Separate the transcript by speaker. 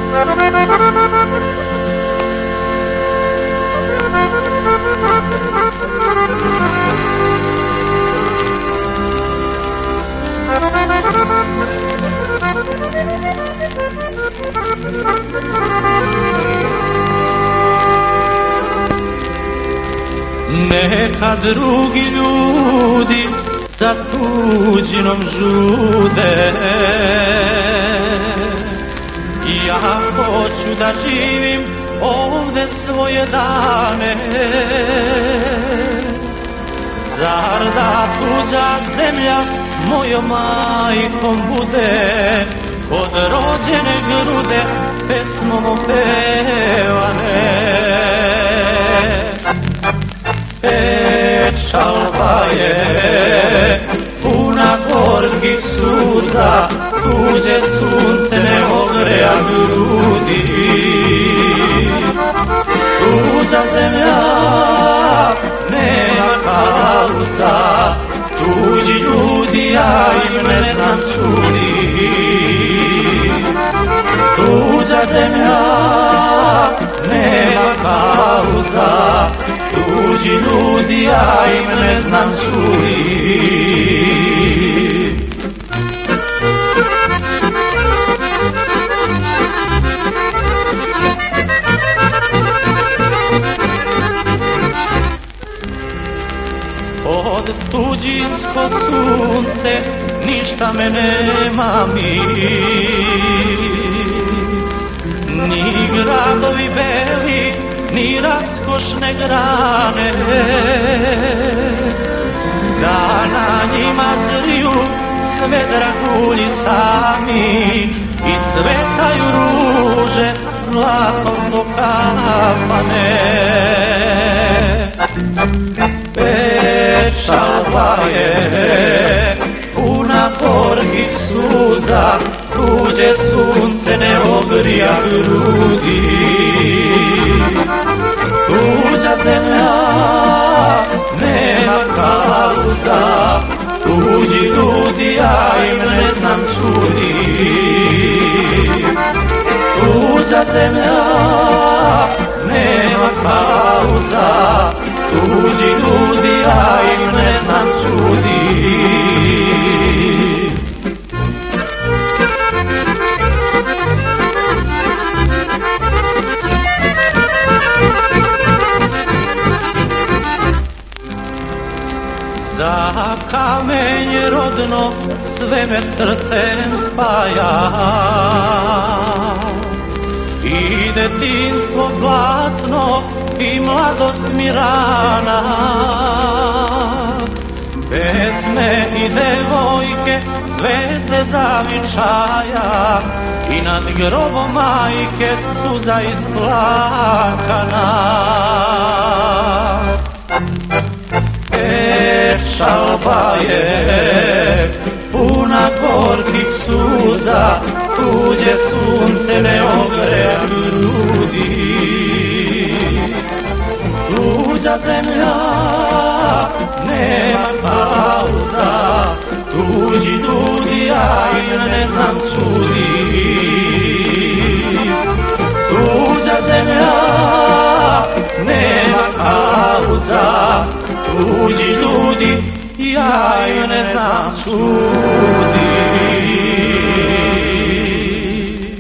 Speaker 1: Neka drugi ljudi za tuđinom žude, ja hoću da živim ovde svoje dane. Zar da tuđa zemlja mojom majkom bude, od rođene grude pesmom opevane. Pečalba je puna gorkih suza, tuđe sunce ne ogreja grudi. Tuđa zemlja nema kauza, tuđi ljudi, ja im ne znam čudi. Tuđa zemlja nema kauza, tuđi ljudi, ja im ne znam čudi. Od tuđinsko sunce ništa me nema mi, ni gradovi beli, ni raskošne grane. Da na njima zriju sve dragulji sami i cvetaju ruže zlatom pokapane. Pečalba je puna gorkih suza, tuđe sunce ne ogrija grudi. Tuđa zemlja nema kauza, tuđi ljudi, ja im ne znam čudi. Tuđa zemlja nema kauza, tuđi ljudi, ja im ne znam čudi. Za kamenje rodno sve me srcem spaja, i detinjstvo zlatno i mladost mi rana. Pesme i devojke, zvezde zavičaja, i nad grobom majke suza isplakana. Pečalba je puna gorkih suza, tuđe sunce ne ogreja grudi. Tuđa zemlja nema pauza, tuđi ljudi, ja im ne znam čudi. Tuđa zemlja nema pauza, tuđi ljudi, ja im ne znam čudi.